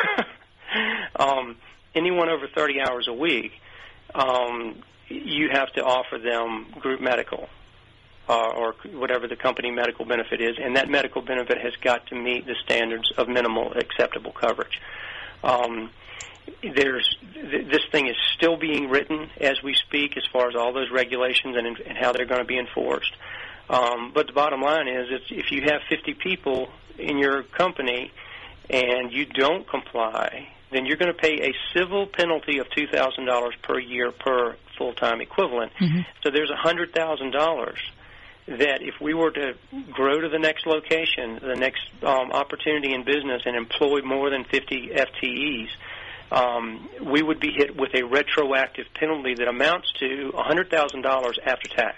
um, anyone over thirty hours a week, um, you have to offer them group medical uh, or whatever the company medical benefit is, and that medical benefit has got to meet the standards of minimal acceptable coverage. Um, there's th- this thing is still being written as we speak, as far as all those regulations and, and how they're going to be enforced. Um, but the bottom line is, it's, if you have fifty people in your company and you don't comply, then you're going to pay a civil penalty of two thousand dollars per year per full-time equivalent. Mm-hmm. So there's one hundred thousand dollars that if we were to grow to the next location, the next um, opportunity in business, and employ more than fifty F T Es, um, we would be hit with a retroactive penalty that amounts to one hundred thousand dollars after tax.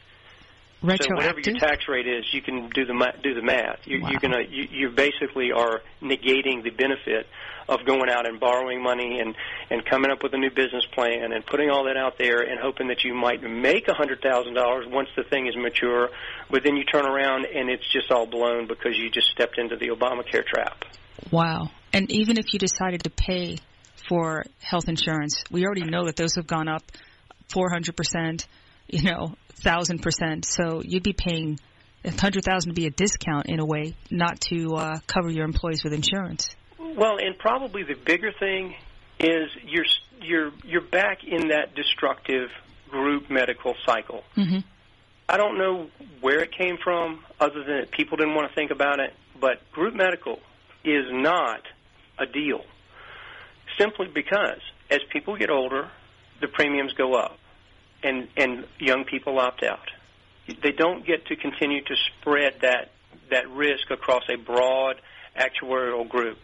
So whatever your tax rate is, you can do the ma- do the math. You, wow. You're gonna you, you basically are negating the benefit of going out and borrowing money and, and coming up with a new business plan and putting all that out there and hoping that you might make one hundred thousand dollars once the thing is mature, but then you turn around and it's just all blown because you just stepped into the Obamacare trap. Wow. And even if you decided to pay for health insurance, we already know that those have gone up four hundred percent, you know, one thousand percent. So you'd be paying one hundred thousand dollars to be a discount in a way, not to uh, cover your employees with insurance. Well, and probably the bigger thing is you're you're you're back in that destructive group medical cycle. Mm-hmm. I don't know where it came from, other than that people didn't want to think about it. But group medical is not a deal, simply because as people get older, the premiums go up, and and young people opt out. They don't get to continue to spread that that risk across a broad actuarial group.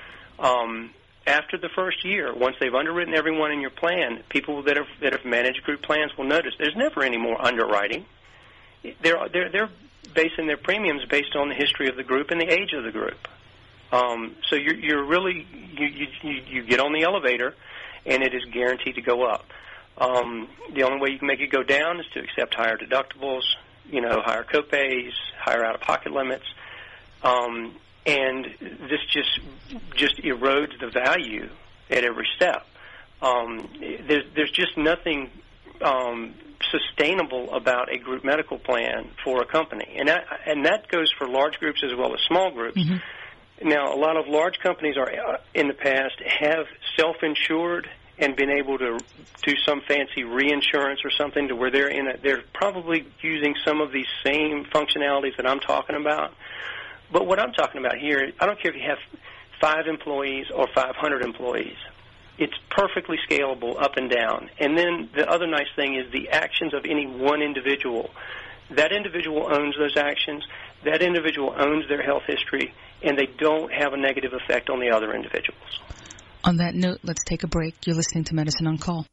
Um, after the first year, once they've underwritten everyone in your plan, people that have that have managed group plans will notice there's never any more underwriting. They're they're they're basing their premiums based on the history of the group and the age of the group. Um, so you're you're really you, you you get on the elevator, and it is guaranteed to go up. Um, the only way you can make it go down is to accept higher deductibles, you know, higher copays, higher out-of-pocket limits. Um, And this just just erodes the value at every step. Um, there's, there's just nothing um, sustainable about a group medical plan for a company, and that, and that goes for large groups as well as small groups. Mm-hmm. Now, a lot of large companies are uh, in the past have self-insured and been able to do some fancy reinsurance or something to where they're in a, they're probably using some of these same functionalities that I'm talking about. But what I'm talking about here, I don't care if you have five employees or five hundred employees. It's perfectly scalable up and down. And then the other nice thing is the actions of any one individual. That individual owns those actions. That individual owns their health history, and they don't have a negative effect on the other individuals. On that note, let's take a break. You're listening to Medicine on Call.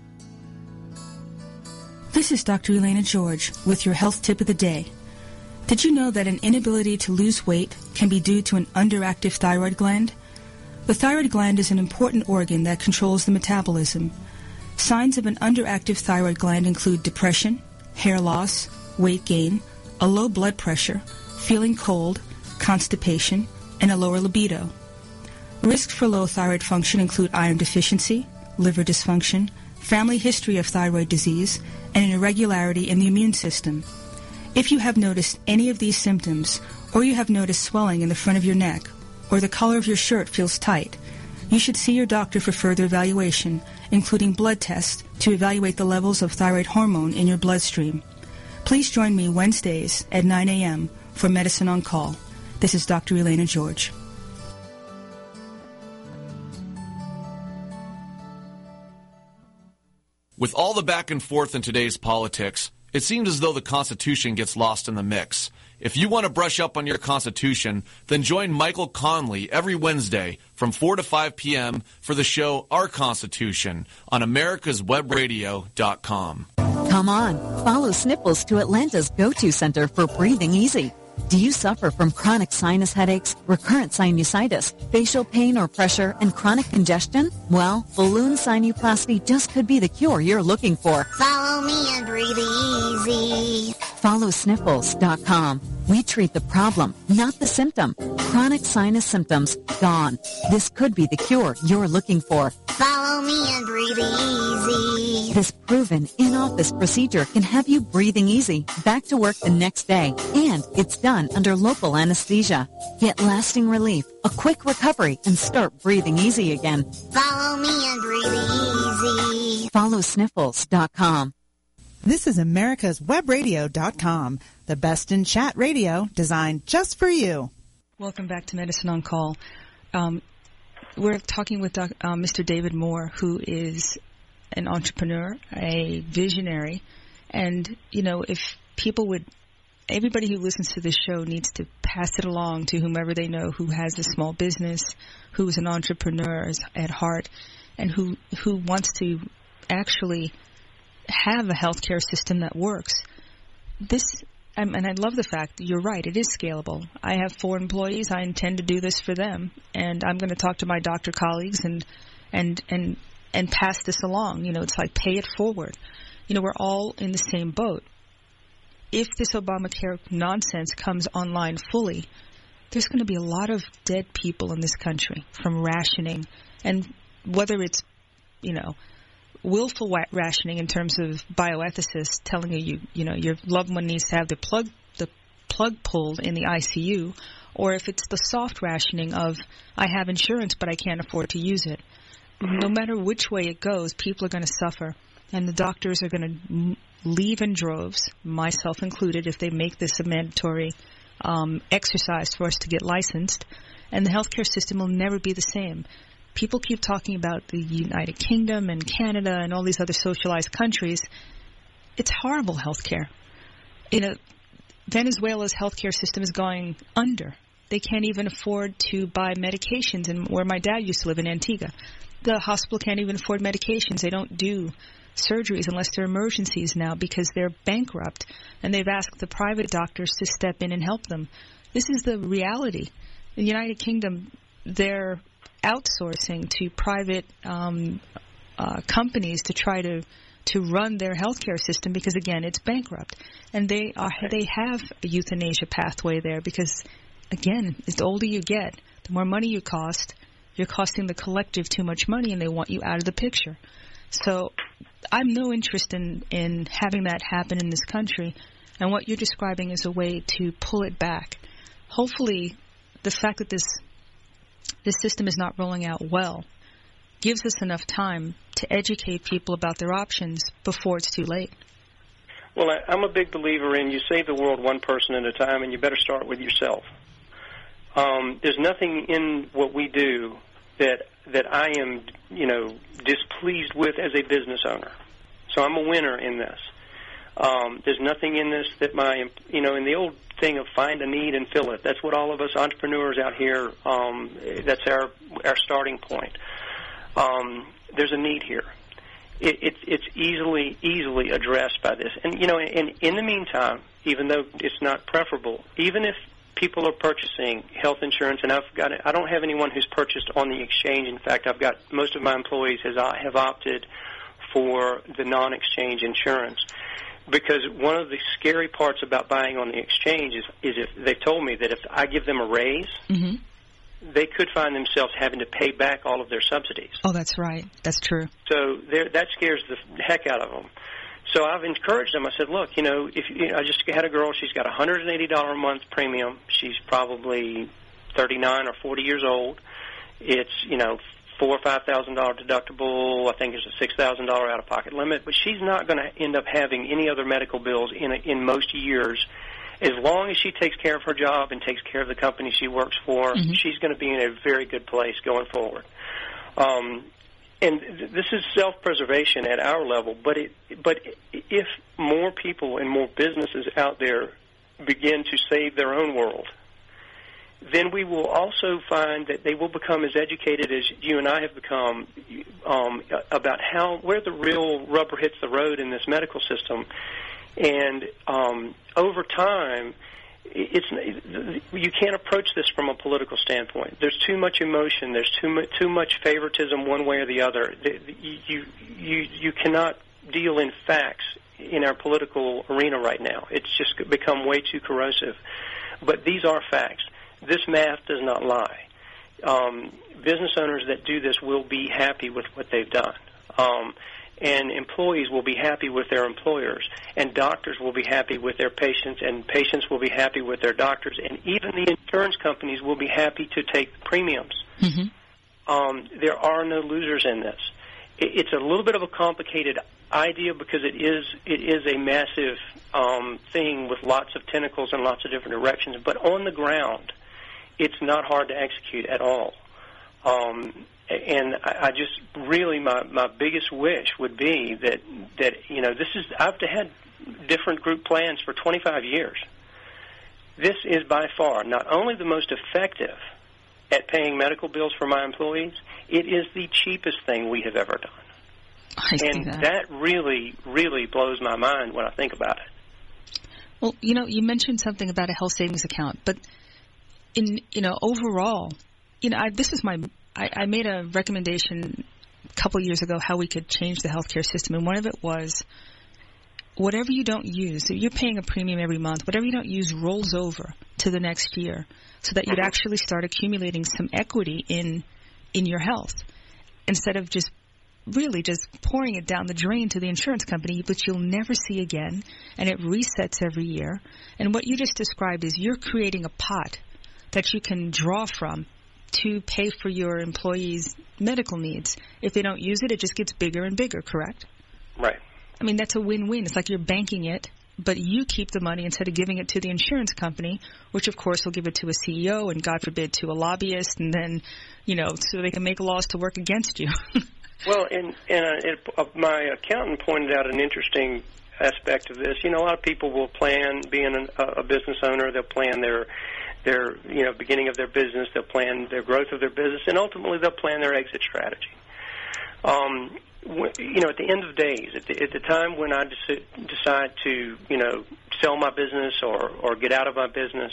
This is Doctor Elena George with your health tip of the day. Did you know that an inability to lose weight can be due to an underactive thyroid gland? The thyroid gland is an important organ that controls the metabolism. Signs of an underactive thyroid gland include depression, hair loss, weight gain, a low blood pressure, feeling cold, constipation, and a lower libido. Risks for low thyroid function include iron deficiency, liver dysfunction, family history of thyroid disease, and an irregularity in the immune system. If you have noticed any of these symptoms, or you have noticed swelling in the front of your neck, or the collar of your shirt feels tight, you should see your doctor for further evaluation, including blood tests to evaluate the levels of thyroid hormone in your bloodstream. Please join me Wednesdays at nine a.m. for Medicine on Call. This is Doctor Elena George. With all the back and forth in today's politics, it seems as though the Constitution gets lost in the mix. If you want to brush up on your Constitution, then join Michael Conley every Wednesday from four to five p.m. for the show Our Constitution on americas web radio dot com. Come on, follow Sniffles to Atlanta's go-to center for breathing easy. Do you suffer from chronic sinus headaches, recurrent sinusitis, facial pain or pressure, and chronic congestion? Well, balloon sinuplasty just could be the cure you're looking for. Follow me and breathe easy. Follow sniffles dot com. We treat the problem, not the symptom. Chronic sinus symptoms, gone. This could be the cure you're looking for. Follow me and breathe easy. This proven in-office procedure can have you breathing easy, back to work the next day, and it's done under local anesthesia. Get lasting relief, a quick recovery, and start breathing easy again. Follow me and breathe easy. Follow sniffles dot com. This is americas web radio dot com, the best in chat radio designed just for you. Welcome back to Medicine on Call. Um, we're talking with Doc, uh, Mister David Moore, who is an entrepreneur, a visionary, and, you know, if people would, everybody who listens to this show needs to pass it along to whomever they know who has a small business, who is an entrepreneur at heart, and who, who wants to actually have a healthcare system that works. This, um, and I love the fact that you're right, it is scalable. I have four employees. I intend to do this for them, and I'm going to talk to my doctor colleagues and and and and pass this along. You know, it's like pay it forward. You know, we're all in the same boat. If this Obamacare nonsense comes online fully, there's going to be a lot of dead people in this country from rationing, and whether it's, you know, willful rationing in terms of bioethicists telling you, you, you know, your loved one needs to have the plug, the plug pulled in the I C U, or if it's the soft rationing of, I have insurance but I can't afford to use it. No matter which way it goes, people are going to suffer, and the doctors are going to leave in droves, myself included, if they make this a mandatory um, exercise for us to get licensed, and the healthcare system will never be the same. People keep talking about the United Kingdom and Canada and all these other socialized countries. It's horrible healthcare. You know, Venezuela's healthcare system is going under. They can't even afford to buy medications. And where my dad used to live in Antigua, the hospital can't even afford medications. They don't do surgeries unless they're emergencies now because they're bankrupt, and they've asked the private doctors to step in and help them. This is the reality. In the United Kingdom, they're outsourcing to private um, uh, companies to try to to run their healthcare system because, again, it's bankrupt. And they are they have a euthanasia pathway there because, again, the older you get, the more money you cost, you're costing the collective too much money, and they want you out of the picture. So I'm no interest in, in having that happen in this country, and what you're describing is a way to pull it back. Hopefully, the fact that this this system is not rolling out well gives us enough time to educate people about their options before it's too late. Well, I, I'm a big believer in you save the world one person at a time, and you better start with yourself. Um, there's nothing in what we do that that I am, you know, displeased with as a business owner. So I'm a winner in this. Um, there's nothing in this that my, you know, in the old thing of find a need and fill it. That's what all of us entrepreneurs out here, um, that's our our starting point. Um, there's a need here. It, it, it's easily, easily addressed by this. And, you know, in, in the meantime, even though it's not preferable, even if people are purchasing health insurance, and I've got, I don't have anyone who's purchased on the exchange. In fact, I've got most of my employees has, have opted for the non-exchange insurance. Because one of the scary parts about buying on the exchange is, is if they've told me that if I give them a raise, mm-hmm. they could find themselves having to pay back all of their subsidies. Oh, that's right. That's true. So that scares the heck out of them. So I've encouraged them. I said, look, you know, if you know, I just had a girl, she's got a one hundred eighty dollars a month premium. She's probably thirty-nine or forty years old. It's, you know, four or five thousand dollar deductible. I think there's a six thousand dollar out of pocket limit, but she's not going to end up having any other medical bills in a, in most years. As long as she takes care of her job and takes care of the company she works for, mm-hmm. she's going to be in a very good place going forward. Um, and th- this is self-preservation at our level, but it, but if more people and more businesses out there begin to save their own world, then we will also find that they will become as educated as you and I have become um, about how where the real rubber hits the road in this medical system. And um, over time, it's you can't approach this from a political standpoint. There's too much emotion. There's too much too much favoritism one way or the other. You you you cannot deal in facts in our political arena right now. It's just become way too corrosive. But these are facts. This math does not lie. Um, business owners that do this will be happy with what they've done. Um, and employees will be happy with their employers, and doctors will be happy with their patients, and patients will be happy with their doctors, and even the insurance companies will be happy to take premiums. Mm-hmm. Um, there are no losers in this. It, it's a little bit of a complicated idea because it is it is a massive um, thing with lots of tentacles and lots of different directions, but on the ground, it's not hard to execute at all. Um, and I, I just really, my, my biggest wish would be that, that, you know, this is, I've had different group plans for twenty-five years. This is by far not only the most effective at paying medical bills for my employees, it is the cheapest thing we have ever done. I see and that. that really, really blows my mind when I think about it. Well, you know, you mentioned something about a health savings account, but in, you know, overall, you know, I, this is my, I, I made a recommendation a couple years ago how we could change the healthcare system, and one of it was whatever you don't use, so you're paying a premium every month, whatever you don't use rolls over to the next year so that you'd actually start accumulating some equity in in your health instead of just really just pouring it down the drain to the insurance company, which you'll never see again, and it resets every year. And what you just described is you're creating a pot that you can draw from to pay for your employees' medical needs. If they don't use it, it just gets bigger and bigger, correct? Right. I mean, that's a win-win. It's like you're banking it, but you keep the money instead of giving it to the insurance company, which, of course, will give it to a C E O and, God forbid, to a lobbyist, and then, you know, so they can make laws to work against you. Well, and, and uh, it, uh, my accountant pointed out an interesting aspect of this. You know, a lot of people will plan, being an, a business owner, they'll plan their, their, you know, beginning of their business, they'll plan their growth of their business, and ultimately they'll plan their exit strategy. Um, you know, at the end of days, at the, at the time when I deci- decide to, you know, sell my business or, or get out of my business,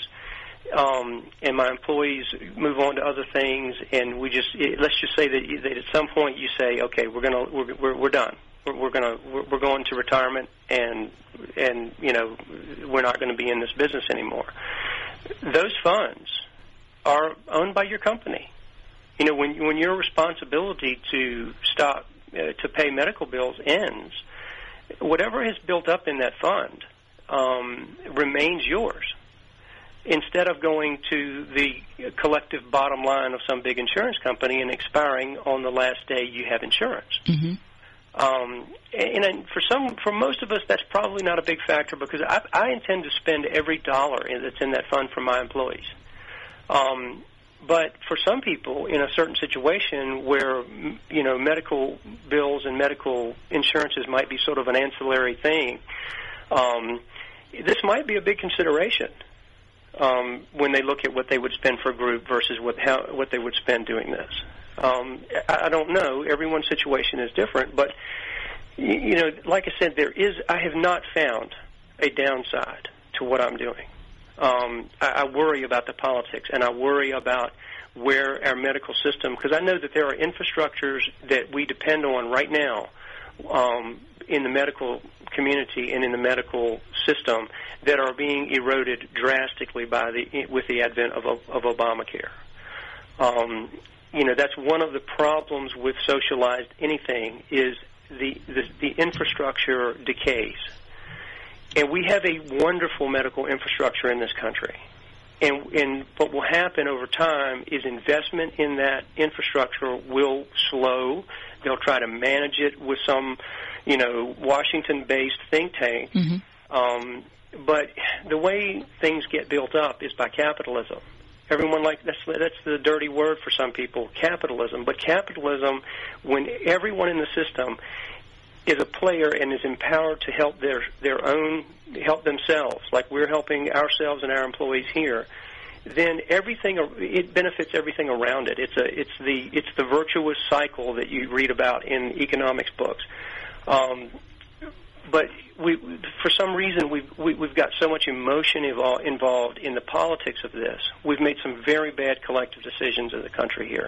um, and my employees move on to other things, and we just it, let's just say that, that at some point you say, okay, we're gonna we're we're, we're done, we're, we're gonna we're, we're going to retirement, and and you know we're not going to be in this business anymore. Those funds are owned by your company. You know, when when your responsibility to stop uh, to pay medical bills ends, whatever has built up in that fund um, remains yours, instead of going to the collective bottom line of some big insurance company and expiring on the last day you have insurance. Mm-hmm. Um, and, and for some, for most of us, that's probably not a big factor because I, I intend to spend every dollar that's in that fund for my employees. Um, but for some people, in a certain situation where, you know, medical bills and medical insurances might be sort of an ancillary thing, um, this might be a big consideration. Um, when they look at what they would spend for a group versus what how what they would spend doing this. Um, I, I don't know. Everyone's situation is different, but you, you know, like I said, there is. I have not found a downside to what I'm doing. Um, I, I worry about the politics, and I worry about where our medical system, because I know that there are infrastructures that we depend on right now um, in the medical community and in the medical system that are being eroded drastically by the with the advent of, of Obamacare. Um, you know, that's one of the problems with socialized anything is the, the the infrastructure decays. And we have a wonderful medical infrastructure in this country. And, and what will happen over time is investment in that infrastructure will slow. They'll try to manage it with some, you know, Washington-based think tank. Mm-hmm. Um, but the way things get built up is by capitalism. Everyone like that's that's the dirty word for some people, capitalism. But capitalism, when everyone in the system is a player and is empowered to help their their own help themselves, like we're helping ourselves and our employees here, then everything it benefits everything around it. It's a it's the it's the virtuous cycle that you read about in economics books. Um, but we, for some reason, we've we, we've got so much emotion evol- involved in the politics of this. We've made some very bad collective decisions as a country here.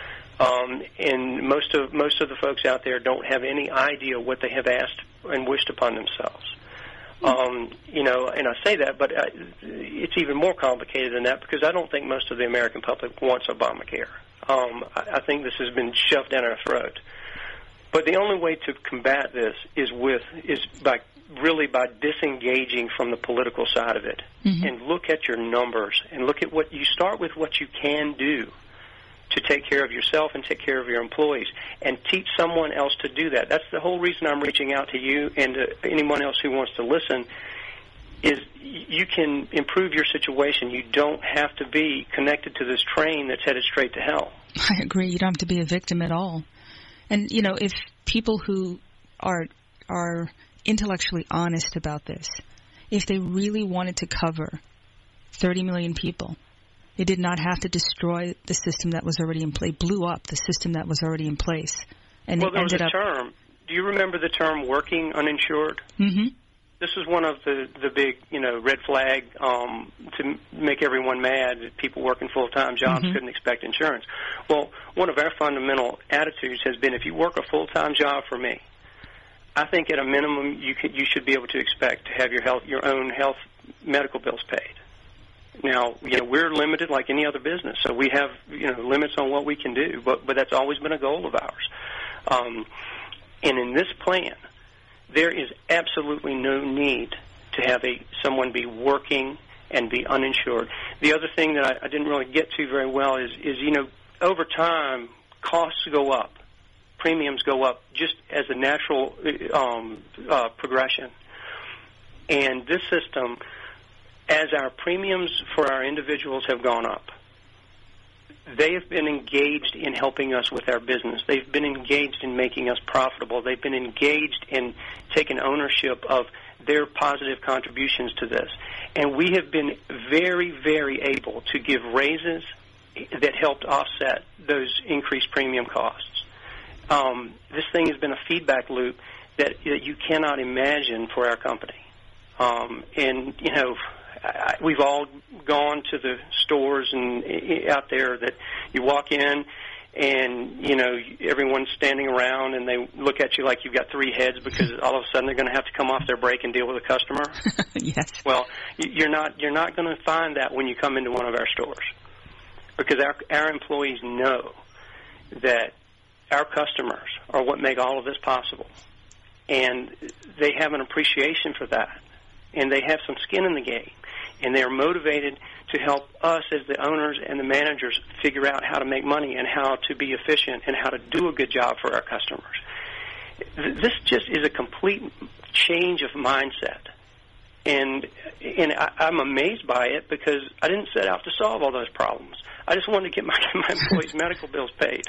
Um, and most of most of the folks out there don't have any idea what they have asked and wished upon themselves. Um, you know, and I say that, but uh, it's even more complicated than that because I don't think most of the American public wants Obamacare. Um, I, I think this has been shoved down our throat. But the only way to combat this is with is by really by disengaging from the political side of it, mm-hmm. and look at your numbers and look at what you start with what you can do to take care of yourself and take care of your employees, and teach someone else to do that. That's the whole reason I'm reaching out to you and to anyone else who wants to listen, is you can improve your situation. You don't have to be connected to this train that's headed straight to hell. I agree. You don't have to be a victim at all. And, you know, if people who are are intellectually honest about this, if they really wanted to cover thirty million people, they did not have to destroy the system that was already in place, blew up the system that was already in place. And well, there was ended a up term. Do you remember the term working uninsured? Mm-hmm. This is one of the, the big, you know, red flag um, to make everyone mad that people working full-time jobs mm-hmm. couldn't expect insurance. Well, one of our fundamental attitudes has been if you work a full-time job for me, I think at a minimum you could, you should be able to expect to have your health, your own health medical bills paid. Now, you know, we're limited like any other business, so we have, you know, limits on what we can do, but, but that's always been a goal of ours. Um, and in this plan, there is absolutely no need to have a someone be working and be uninsured. The other thing that I, I didn't really get to very well is, is, you know, over time, costs go up, premiums go up just as a natural um, uh, progression. And this system, as our premiums for our individuals have gone up, they have been engaged in helping us with our business. They've been engaged in making us profitable. They've been engaged in taking ownership of their positive contributions to this. And we have been very, very able to give raises that helped offset those increased premium costs. Um, this thing has been a feedback loop that, that you cannot imagine for our company. Um, and, you know, I, we've all gone to the stores and out there that you walk in and, you know, everyone's standing around and they look at you like you've got three heads because all of a sudden they're going to have to come off their break and deal with a customer. Yes. Well, you're not you're not going to find that when you come into one of our stores, because our our employees know that our customers are what make all of this possible, and they have an appreciation for that, and they have some skin in the game. And they are motivated to help us as the owners and the managers figure out how to make money and how to be efficient and how to do a good job for our customers. This just is a complete change of mindset. And and I, I'm amazed by it because I didn't set out to solve all those problems. I just wanted to get my, my employees' medical bills paid.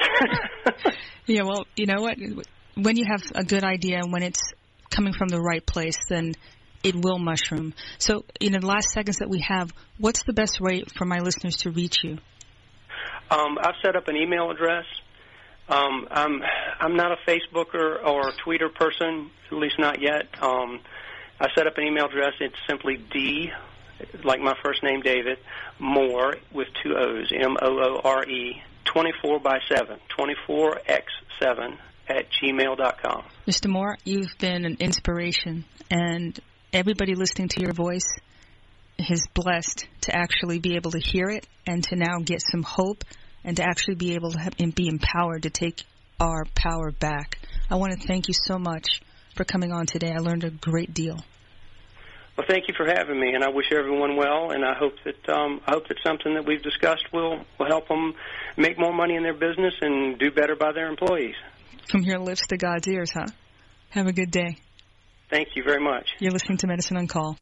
Yeah, well, you know what? When you have a good idea and when it's coming from the right place, then it will mushroom. So, in the last seconds that we have, what's the best way for my listeners to reach you? Um, I've set up an email address. Um, I'm I'm not a Facebooker or a Twitter person, at least not yet. Um, I set up an email address. It's simply D, like my first name, David, Moore, with two O's, M O O R E, twenty-four by seven, twenty-four by seven at gmail dot com. Mister Moore, you've been an inspiration, and everybody listening to your voice is blessed to actually be able to hear it and to now get some hope and to actually be able to have, and be empowered to take our power back. I want to thank you so much for coming on today. I learned a great deal. Well, thank you for having me, and I wish everyone well, and I hope that um, I hope that something that we've discussed will, will help them make more money in their business and do better by their employees. From your lips to God's ears, huh? Have a good day. Thank you very much. You're listening to Medicine on Call.